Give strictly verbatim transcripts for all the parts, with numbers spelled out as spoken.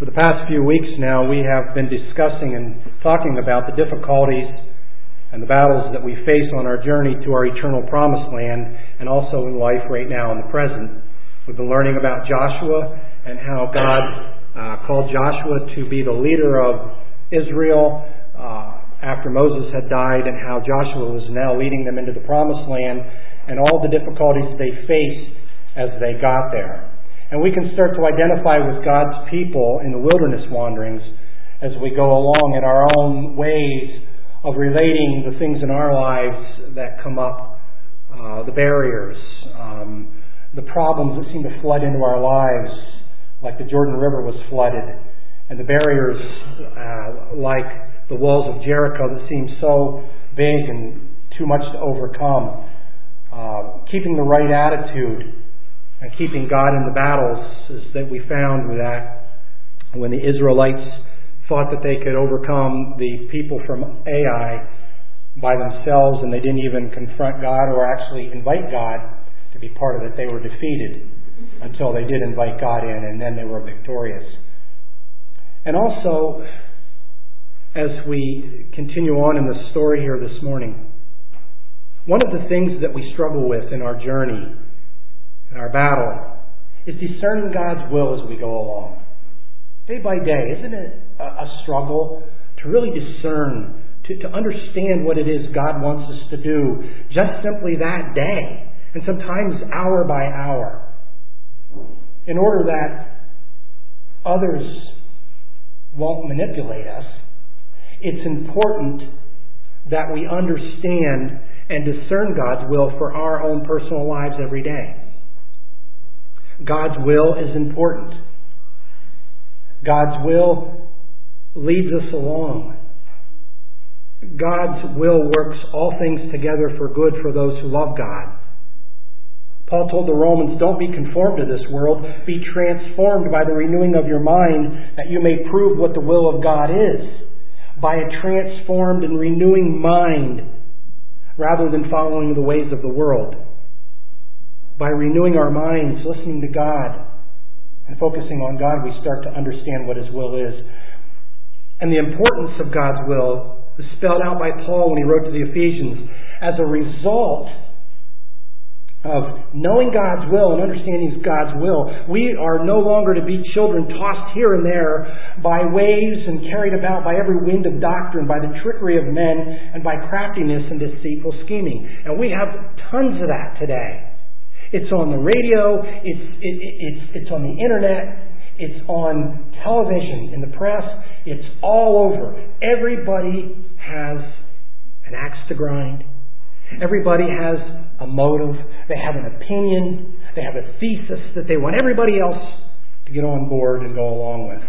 For the past few weeks now, we have been discussing and talking about the difficulties and the battles that we face on our journey to our eternal promised land and also in life right now in the present. We've been learning about Joshua and how God uh, called Joshua to be the leader of Israel uh, after Moses had died, and how Joshua was now leading them into the promised land and all the difficulties they faced as they got there. And we can start to identify with God's people in the wilderness wanderings as we go along in our own ways of relating the things in our lives that come up, uh, the barriers, um, the problems that seem to flood into our lives, like the Jordan River was flooded, and the barriers uh, like the walls of Jericho that seem so big and too much to overcome. Uh, keeping the right attitude and keeping God in the battles is that we found that when the Israelites thought that they could overcome the people from Ai by themselves and they didn't even confront God or actually invite God to be part of it, they were defeated until they did invite God in, and then they were victorious. And also, as we continue on in the story here this morning, one of the things that we struggle with in our journey, in our battle, is discerning God's will as we go along. Day by day, isn't it a, a struggle to really discern, to, to understand what it is God wants us to do just simply that day, and sometimes hour by hour, in order that others won't manipulate us? It's important that we understand and discern God's will for our own personal lives every day. God's will is important. God's will leads us along. God's will works all things together for good for those who love God. Paul told the Romans, "Don't be conformed to this world. Be transformed by the renewing of your mind, that you may prove what the will of God is." By a transformed and renewing mind, rather than following the ways of the world. By renewing our minds, listening to God, and focusing on God, we start to understand what His will is. And the importance of God's will is spelled out by Paul when he wrote to the Ephesians. As a result of knowing God's will and understanding God's will, we are no longer to be children tossed here and there by waves and carried about by every wind of doctrine, by the trickery of men, and by craftiness and deceitful scheming. And we have tons of that today. It's on the radio, it's it, it, it's it's on the internet, it's on television, in the press, it's all over. Everybody has an axe to grind. Everybody has a motive. They have an opinion. They have a thesis that they want everybody else to get on board and go along with.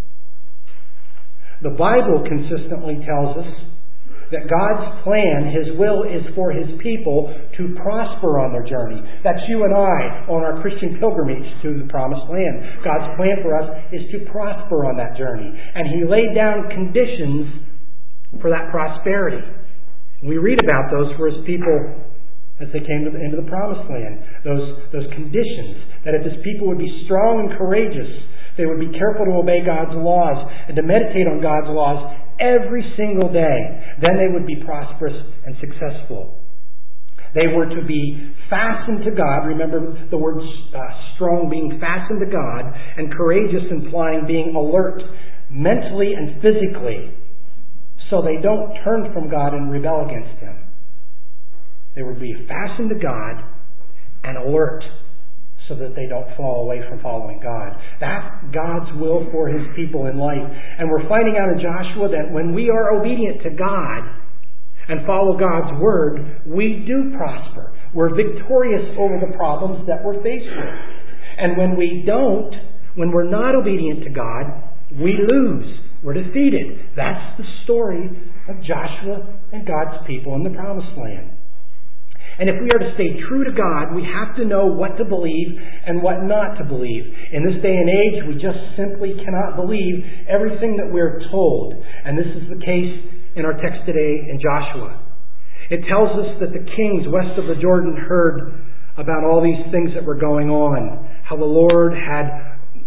The Bible consistently tells us that God's plan, His will, is for His people to prosper on their journey. That's you and I on our Christian pilgrimage to the Promised Land. God's plan for us is to prosper on that journey. And He laid down conditions for that prosperity. We read about those for His people as they came to the, into the Promised Land. Those, those conditions, that if His people would be strong and courageous, they would be careful to obey God's laws and to meditate on God's laws every single day. Then they would be prosperous and successful. They were to be fastened to God. Remember the word uh, strong being fastened to God, and courageous implying being alert mentally and physically, so they don't turn from God and rebel against Him. They would be fastened to God and alert so that they don't fall away from following God. That's God's will for His people in life. And we're finding out in Joshua that when we are obedient to God and follow God's Word, we do prosper. We're victorious over the problems that we're faced with. And when we don't, when we're not obedient to God, we lose. We're defeated. That's the story of Joshua and God's people in the Promised Land. And if we are to stay true to God, we have to know what to believe and what not to believe. In this day and age, we just simply cannot believe everything that we're told. And this is the case in our text today in Joshua. It tells us that the kings west of the Jordan heard about all these things that were going on. How the Lord had uh,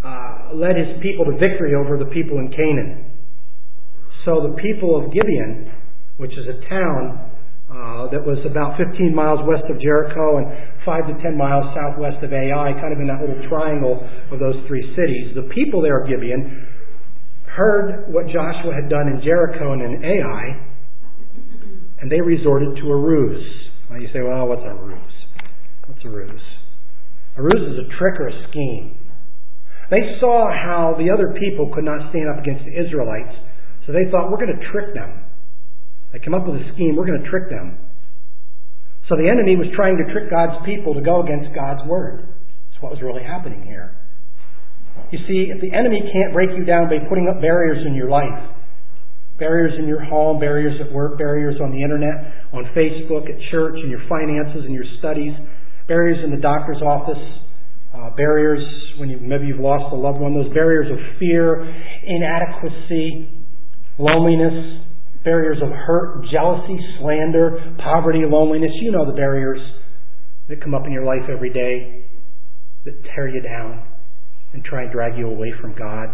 led his people to victory over the people in Canaan. So the people of Gibeon, which is a town uh, that was about fifteen miles west of Jericho and five to ten miles southwest of Ai, kind of in that little triangle of those three cities, the people there of Gibeon heard what Joshua had done in Jericho and in Ai, and they resorted to a ruse. Now you say, well, what's a ruse? What's a ruse? A ruse is a trick or a scheme. They saw how the other people could not stand up against the Israelites, so they thought, we're going to trick them. They came up with a scheme, we're going to trick them. So the enemy was trying to trick God's people to go against God's word. That's what was really happening here. You see, if the enemy can't break you down by putting up barriers in your life, barriers in your home, barriers at work, barriers on the internet, on Facebook, at church, in your finances, in your studies, barriers in the doctor's office, uh, barriers when you maybe you've lost a loved one, those barriers of fear, inadequacy, loneliness, barriers of hurt, jealousy, slander, poverty, loneliness. You know the barriers that come up in your life every day that tear you down and try and drag you away from God.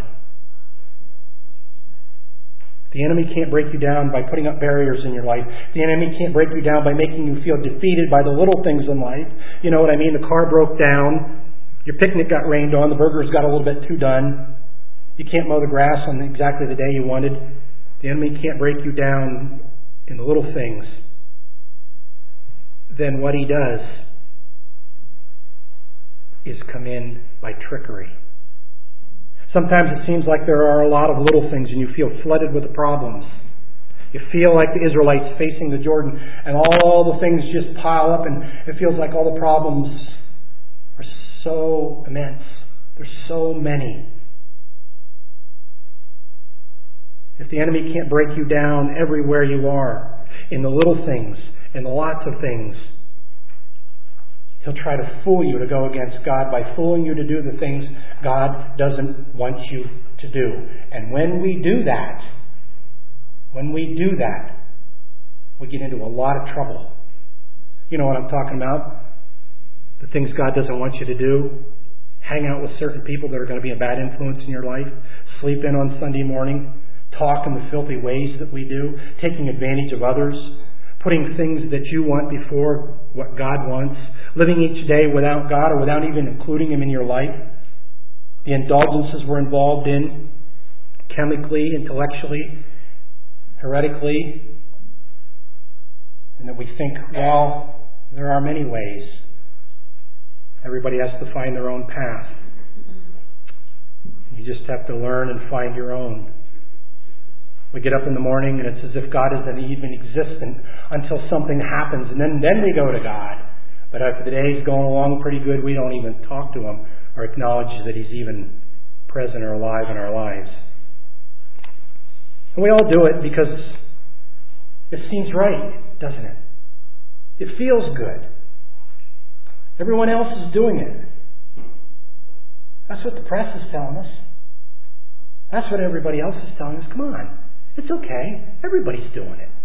The enemy can't break you down by putting up barriers in your life. The enemy can't break you down by making you feel defeated by the little things in life. You know what I mean? The car broke down. Your picnic got rained on. The burgers got a little bit too done. You can't mow the grass on exactly the day you wanted. The enemy can't break you down in the little things. Then what he does is come in by trickery. Sometimes it seems like there are a lot of little things and you feel flooded with the problems. You feel like the Israelites facing the Jordan and all the things just pile up and it feels like all the problems are so immense. There's so many. If the enemy can't break you down everywhere you are, in the little things, in the lots of things, he'll try to fool you to go against God by fooling you to do the things God doesn't want you to do. And when we do that, when we do that, we get into a lot of trouble. You know what I'm talking about? The things God doesn't want you to do. Hang out with certain people that are going to be a bad influence in your life. Sleep in on Sunday morning. Talk in the filthy ways that we do. Taking advantage of others. Putting things that you want before what God wants. Living each day without God or without even including Him in your life. The indulgences we're involved in, chemically, intellectually, heretically. And that we think, well, there are many ways. Everybody has to find their own path. You just have to learn and find your own. We get up in the morning and it's as if God isn't even existent until something happens. And then, then we go to God. But if the day's going along pretty good, we don't even talk to Him or acknowledge that He's even present or alive in our lives. And we all do it because it seems right, doesn't it? It feels good. Everyone else is doing it. That's what the press is telling us. That's what everybody else is telling us. Come on. It's okay. Everybody's doing it.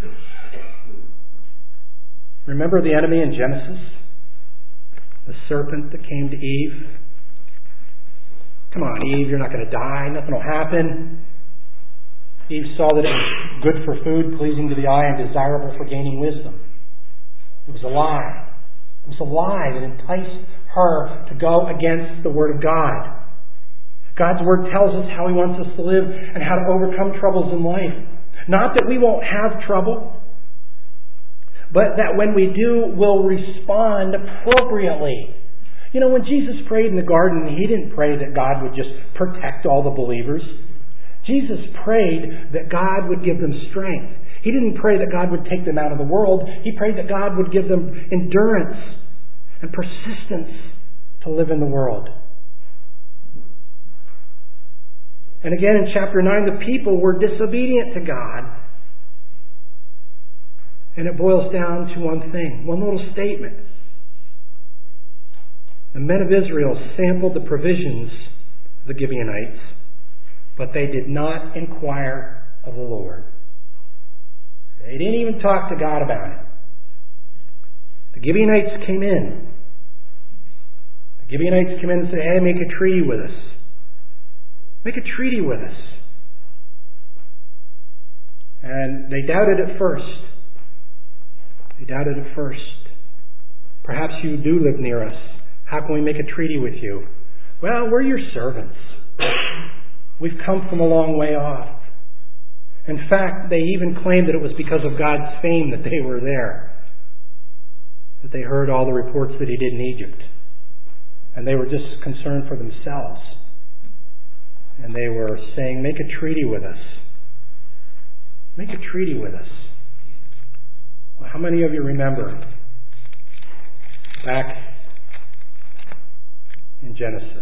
Remember the enemy in Genesis? The serpent that came to Eve? Come on, Eve, you're not going to die. Nothing will happen. Eve saw that it was good for food, pleasing to the eye, and desirable for gaining wisdom. It was a lie. It was a lie that enticed her to go against the Word of God. God's Word tells us how He wants us to live and how to overcome troubles in life. Not that we won't have trouble, but that when we do, we'll respond appropriately. You know, when Jesus prayed in the garden, He didn't pray that God would just protect all the believers. Jesus prayed that God would give them strength. He didn't pray that God would take them out of the world. He prayed that God would give them endurance and persistence to live in the world. And again in chapter nine, the people were disobedient to God. And it boils down to one thing, one little statement. The men of Israel sampled the provisions of the Gibeonites, but they did not inquire of the Lord. They didn't even talk to God about it. The Gibeonites came in. The Gibeonites came in and said, hey, make a treaty with us. Make a treaty with us. And they doubted at first. They doubted at first. Perhaps you do live near us. How can we make a treaty with you? Well, we're your servants. We've come from a long way off. In fact, they even claimed that it was because of God's fame that they were there. That they heard all the reports that He did in Egypt. And they were just concerned for themselves. And they were saying, make a treaty with us. Make a treaty with us. Well, how many of you remember back in Genesis?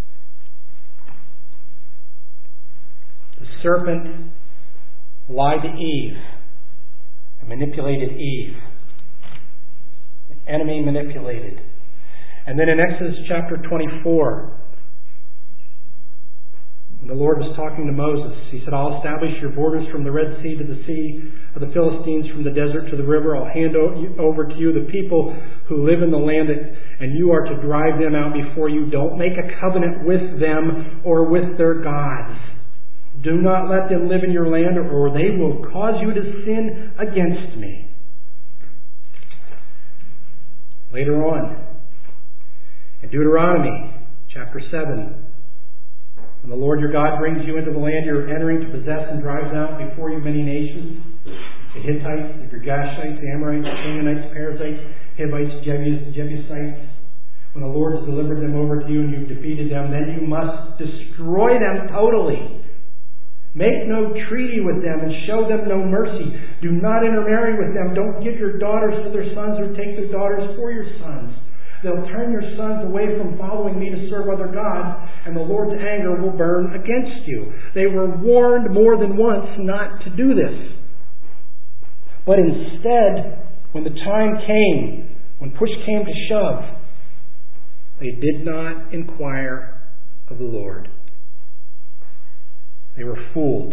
The serpent lied to Eve and manipulated Eve. The enemy manipulated. And then in Exodus chapter twenty-four, when the Lord was talking to Moses, He said, I'll establish your borders from the Red Sea to the Sea of the Philistines, from the desert to the river. I'll hand over to you the people who live in the land, and you are to drive them out before you. Don't make a covenant with them or with their gods. Do not let them live in your land, or they will cause you to sin against me. Later on, in Deuteronomy chapter seven, when the Lord your God brings you into the land you're entering to possess and drives out before you many nations, the Hittites, the Girgashites, the Amorites, the Canaanites, Perizzites, Hivites, Jebus, Jebusites, when the Lord has delivered them over to you and you've defeated them, then you must destroy them totally. Make no treaty with them and show them no mercy. Do not intermarry with them. Don't give your daughters to their sons or take their daughters for your sons. They'll turn your sons away from following me to serve other gods, and the Lord's anger will burn against you. They were warned more than once not to do this. But instead, when the time came, when push came to shove, they did not inquire of the Lord. They were fooled.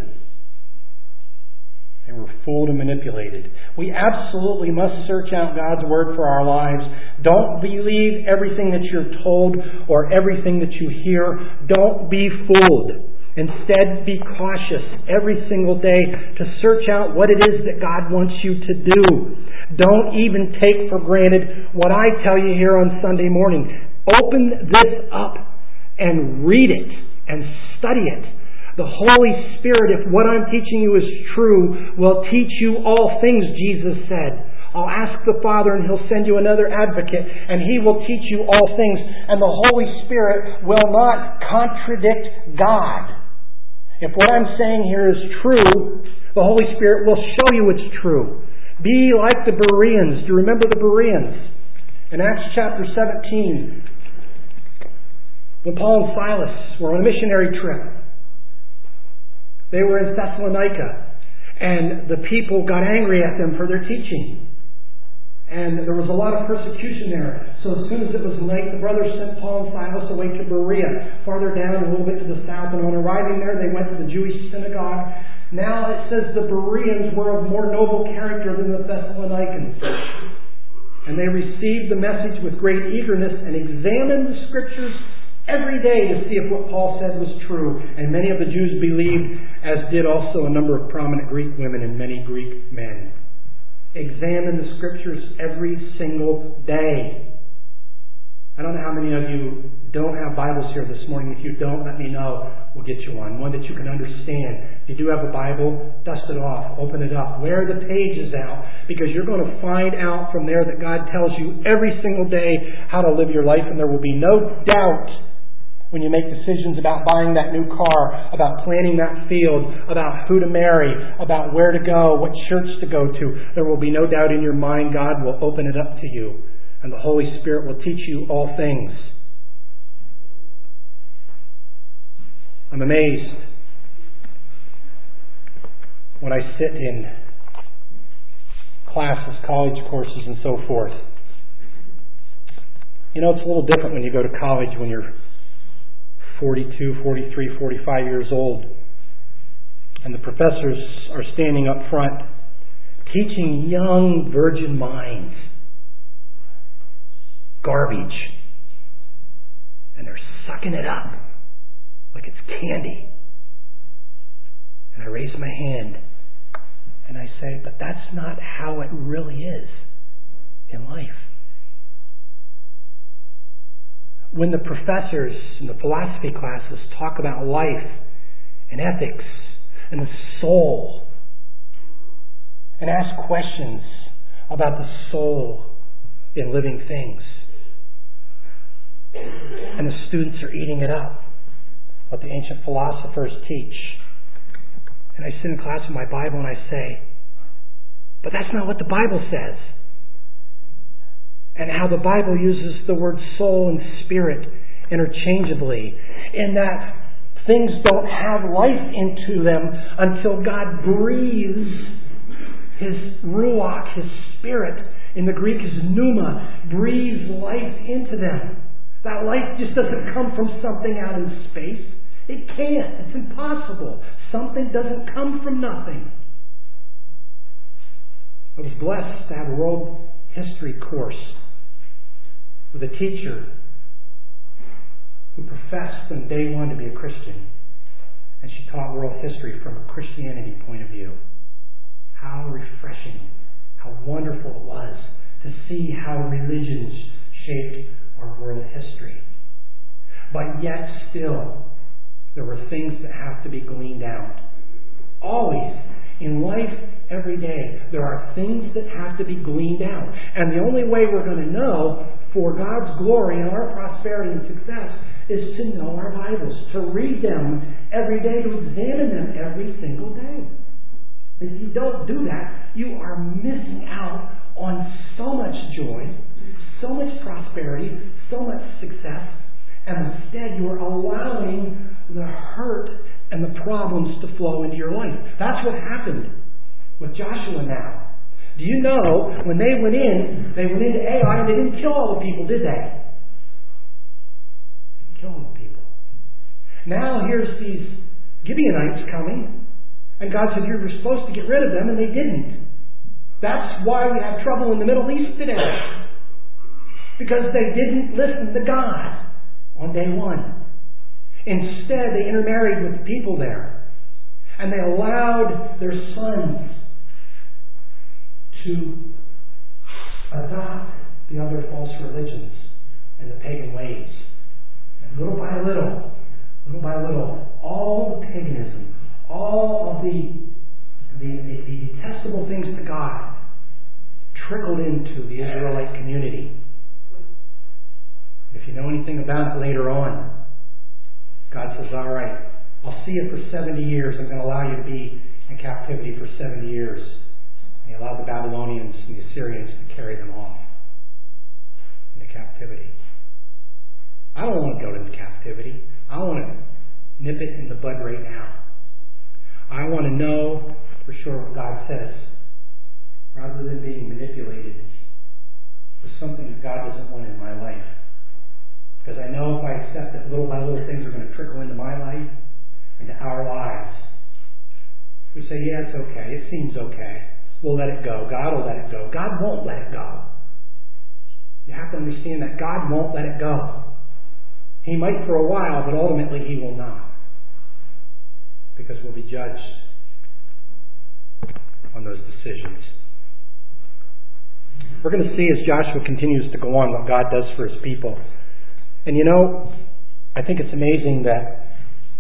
They were fooled and manipulated. We absolutely must search out God's Word for our lives. Don't believe everything that you're told or everything that you hear. Don't be fooled. Instead, be cautious every single day to search out what it is that God wants you to do. Don't even take for granted what I tell you here on Sunday morning. Open this up and read it and study it. The Holy Spirit, if what I'm teaching you is true, will teach you all things, Jesus said. I'll ask the Father and He'll send you another advocate and He will teach you all things. And the Holy Spirit will not contradict God. If what I'm saying here is true, the Holy Spirit will show you it's true. Be like the Bereans. Do you remember the Bereans? In Acts chapter seventeen, when Paul and Silas were on a missionary trip, they were in Thessalonica, and the people got angry at them for their teaching. And there was a lot of persecution there. So as soon as it was night, the brothers sent Paul and Silas away to Berea, farther down a little bit to the south. And on arriving there, they went to the Jewish synagogue. Now it says the Bereans were of more noble character than the Thessalonians. And they received the message with great eagerness and examined the Scriptures every day to see if what Paul said was true. And many of the Jews believed, as did also a number of prominent Greek women and many Greek men. Examine the Scriptures every single day. I don't know how many of you don't have Bibles here this morning. If you don't, let me know. We'll get you one. One that you can understand. If you do have a Bible, dust it off. Open it up. Wear the pages out. Because you're going to find out from there that God tells you every single day how to live your life. And there will be no doubt when you make decisions about buying that new car, about planting that field, about who to marry, about where to go, what church to go to. There will be no doubt in your mind God will open it up to you. And the Holy Spirit will teach you all things. I'm amazed when I sit in classes, college courses, and so forth. You know, it's a little different when you go to college when you're forty-two, forty-three, forty-five years old. And the professors are standing up front teaching young virgin minds garbage. And they're sucking it up. like it's candy. And I raise my hand and I say, but that's not how it really is in life. When the professors in the philosophy classes talk about life and ethics and the soul and ask questions about the soul in living things, and the students are eating it up, what the ancient philosophers teach, and I sit in class with my Bible and I say, but that's not what the Bible says. And how the Bible uses the word soul and spirit interchangeably, in that things don't have life into them until God breathes His ruach, His spirit, in the Greek is pneuma, breathes life into them. That life just doesn't come from something out in space. It can't. It's impossible. Something doesn't come from nothing. I was blessed to have a world history course with a teacher who professed from day one to be a Christian. And she taught world history from a Christianity point of view. How refreshing, how wonderful it was to see how religions shaped our world history. But yet still, there were things that have to be gleaned out. Always, in life, every day, there are things that have to be gleaned out. And the only way we're going to know for God's glory and our prosperity and success is to know our Bibles, to read them every day, to examine them every single day. If you don't do that, you are missing out on so much joy, so much prosperity, so much success, and instead you are allowing the hurt and the problems to flow into your life. That's what happened with Joshua now. Do you know, when they went in, they went into Ai and they didn't kill all the people, did they? They didn't kill all the people. Now here's these Gibeonites coming, and God said, you were supposed to get rid of them, and they didn't. That's why we have trouble in the Middle East today. Because they didn't listen to God on day one. Instead, they intermarried with the people there. And they allowed their sons to adopt the other false religions and the pagan ways. And little by little, little by little, all the paganism, all of the, the, the, the detestable things to God trickled into the Israelite community. If you know anything about it later on, God says, all right, I'll see you for seventy years. I'm going to allow you to be in captivity for seventy years. And He allowed the Babylonians and the Assyrians to carry them off into captivity. I don't want to go into captivity. I want to nip it in the bud right now. I want to know for sure what God says, rather than being manipulated with something that God doesn't want in my life. Because I know if I accept that little by little things are going to trickle into my life, into our lives, we say, yeah, it's okay. It seems okay. We'll let it go. God will let it go. God won't let it go. You have to understand that God won't let it go. He might for a while, but ultimately He will not. Because we'll be judged on those decisions. We're going to see as Joshua continues to go on what God does for His people. And you know, I think it's amazing that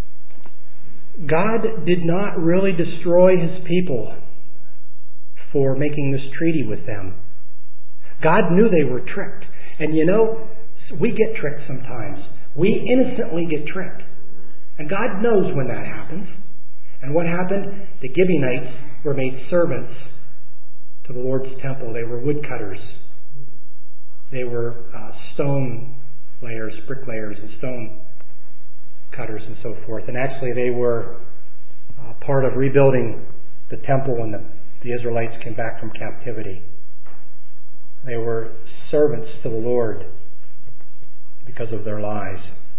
God did not really destroy His people for making this treaty with them. God knew they were tricked. And you know, we get tricked sometimes. We innocently get tricked. And God knows when that happens. And what happened? The Gibeonites were made servants to the Lord's temple. They were woodcutters. They were uh, stone layers, bricklayers, and stone cutters, and so forth. And actually, they were uh, part of rebuilding the temple when the, the Israelites came back from captivity. They were servants to the Lord because of their lies.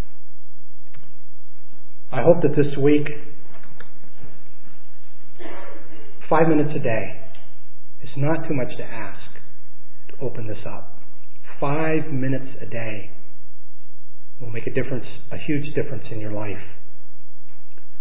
I hope that this week, five minutes a day is not too much to ask to open this up. Five minutes a day will make a difference, a huge difference in your life.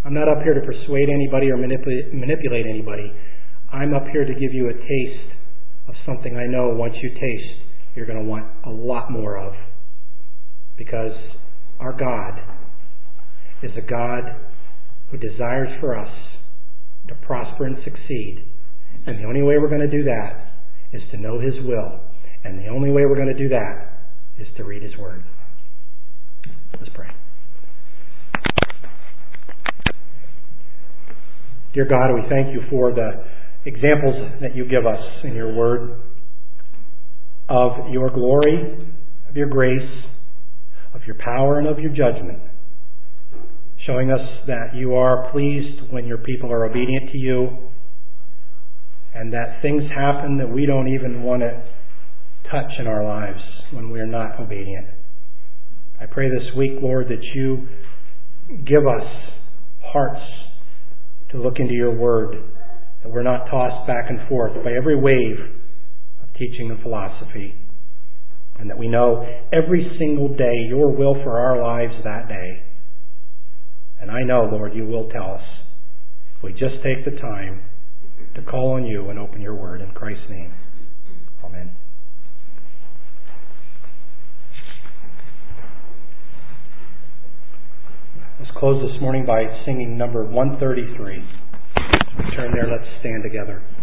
I'm not up here to persuade anybody or manipulate, manipulate anybody. I'm up here to give you a taste of something I know once you taste, you're going to want a lot more of. Because our God is a God who desires for us to prosper and succeed. And the only way we're going to do that is to know His will. And the only way we're going to do that is to read His Word. Let's pray. Dear God, we thank you for the examples that you give us in your Word of your glory, of your grace, of your power, and of your judgment, showing us that you are pleased when your people are obedient to you, and that things happen that we don't even want to touch in our lives when we're not obedient. I pray this week, Lord, that you give us hearts to look into your Word, that we're not tossed back and forth by every wave of teaching and philosophy, and that we know every single day your will for our lives that day. And I know, Lord, you will tell us if we just take the time to call on you and open your Word. In Christ's name, amen. Let's close this morning by singing number one thirty-three. Turn there, let's stand together.